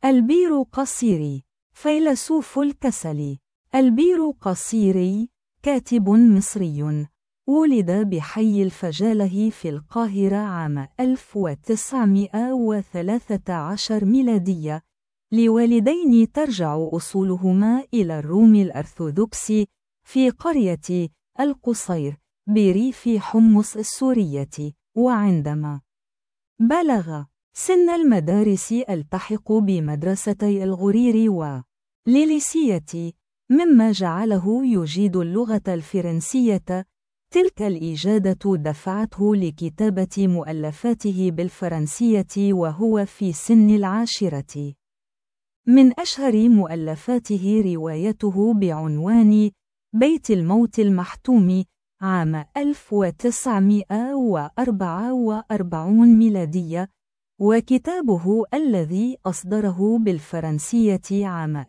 البير قصيري، فيلسوف الكسل. البير قصيري كاتب مصري، ولد بحي الفجالة في القاهرة عام 1913 ميلادية، لوالدين ترجع أصولهما إلى الروم الأرثوذكس في قرية القصير بريف حمص السورية. وعندما بلغ سن المدارس التحق بمدرستي الغرير وليليسية، مما جعله يجيد اللغة الفرنسية. تلك الإجادة دفعته لكتابة مؤلفاته بالفرنسية وهو في سن 10. من أشهر مؤلفاته روايته بعنوان بيت الموت المحتوم عام 1944 ميلادية، وكتابه الذي أصدره بالفرنسية عام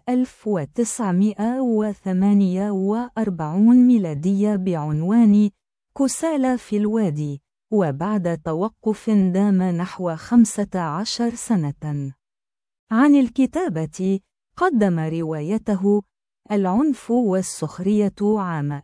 1948 ميلادية بعنوان كسالى في الوادي، وبعد توقف دام نحو 15 سنة عن الكتابة قدم روايته العنف والسخرية عام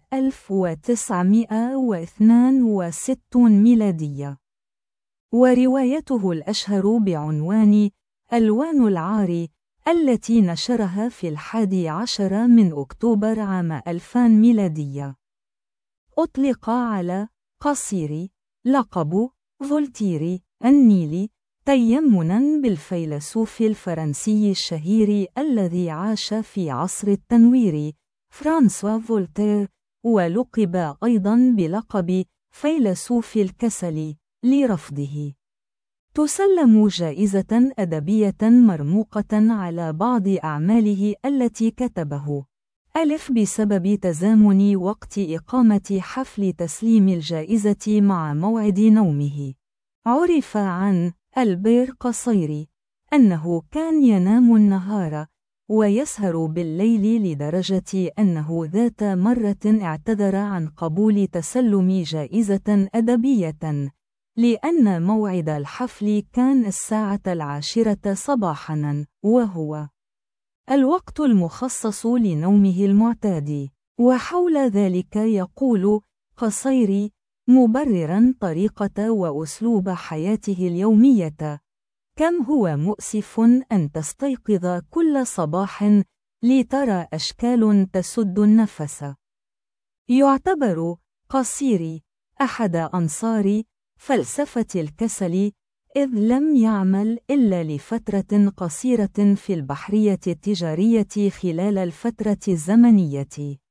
1962 ميلادية، وروايته الأشهر بعنوان ألوان العار التي نشرها في 11 من أكتوبر عام 2000 ميلادية. أطلق على قصيري لقب فولتير النيلي تيمناً بالفيلسوف الفرنسي الشهير الذي عاش في عصر التنوير فرانسوا فولتير، ولقب أيضاً بلقب فيلسوف الكسل لرفضه. تسلم جائزة أدبية مرموقة على بعض أعماله التي كتبه. بسبب تزامن وقت إقامة حفل تسليم الجائزة مع موعد نومه. عرف عن البير قصيري أنه كان ينام النهار ويسهر بالليل، لدرجة أنه ذات مرة اعتذر عن قبول تسلم جائزة أدبية لأن موعد الحفل كان 10 صباحاً، وهو الوقت المخصص لنومه المعتاد. وحول ذلك يقول قصيري مبرراً طريقة وأسلوب حياته اليومية: كم هو مؤسف أن تستيقظ كل صباح لترى أشكال تسد النفس. يعتبر قصيري أحد أنصار فلسفة الكسل، إذ لم يعمل إلا لفترة قصيرة في البحرية التجارية خلال الفترة الزمنية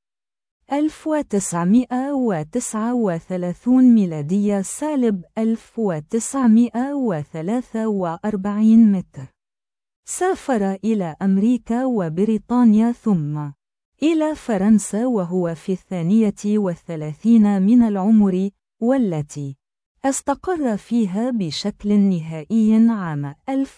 1939 ميلادية سالب 1943 متر. سافر إلى أمريكا وبريطانيا ثم إلى فرنسا وهو في 32 من العمر، والتي استقر فيها بشكل نهائي عام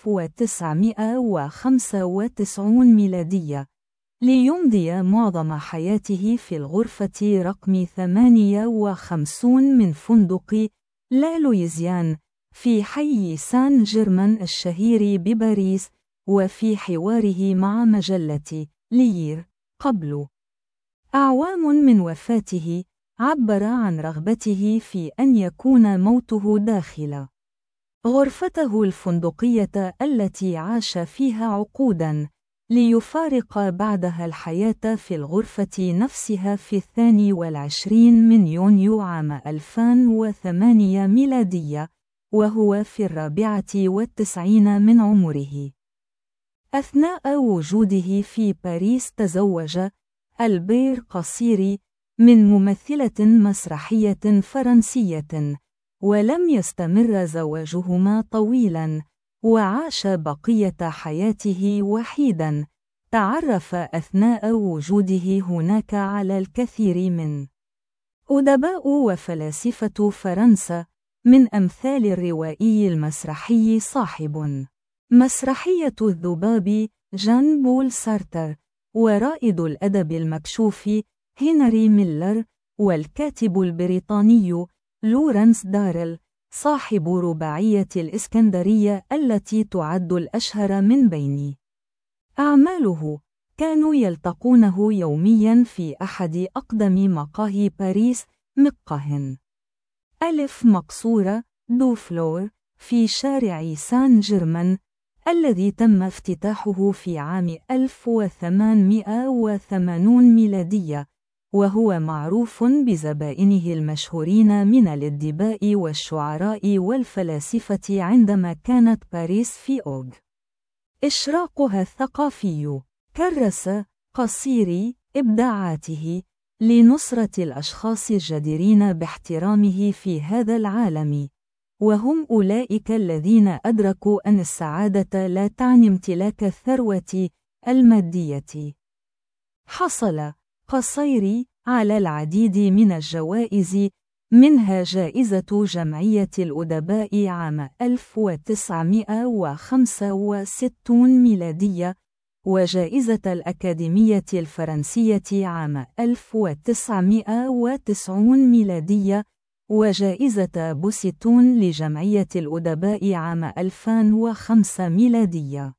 1995 ميلادية، ليمضي معظم حياته في الغرفة رقم 58 من فندق لا لويزيان في حي سان جيرمان الشهير بباريس. وفي حواره مع مجلة لير قبل أعوام من وفاته، عبر عن رغبته في أن يكون موته داخل غرفته الفندقية التي عاش فيها عقوداً، ليفارق بعدها الحياة في الغرفة نفسها في 22 من يونيو عام 2008 ميلادية، وهو في 94 من عمره. أثناء وجوده في باريس تزوج البير قصيري من ممثلة مسرحية فرنسية، ولم يستمر زواجهما طويلاً، وعاش بقية حياته وحيداً. تعرف أثناء وجوده هناك على الكثير من أدباء وفلاسفة فرنسا، من أمثال الروائي المسرحي صاحب مسرحية الذباب جان بول سارتر، ورائد الأدب المكشوف هنري ميلر، والكاتب البريطاني لورنس دارل، صاحب رباعية الإسكندرية التي تعد الأشهر من بين أعماله كانوا يلتقونه يومياً في أحد أقدم مقاهي باريس، مقهى ألف مقصورة دو فلور في شارع سان جيرمان، الذي تم افتتاحه في عام 1880 ميلادية، وهو معروف بزبائنه المشهورين من الأدباء والشعراء والفلاسفة عندما كانت باريس في أوج إشراقها الثقافي. كرس قصير إبداعاته لنصرة الأشخاص الجديرين باحترامه في هذا العالم، وهم أولئك الذين أدركوا أن السعادة لا تعني امتلاك الثروة المادية. حصل قصيري على العديد من الجوائز، منها جائزة جمعية الأدباء عام 1965 ميلادية، وجائزة الأكاديمية الفرنسية عام 1990 ميلادية، وجائزة بوسيتون لجمعية الأدباء عام 2005 ميلادية.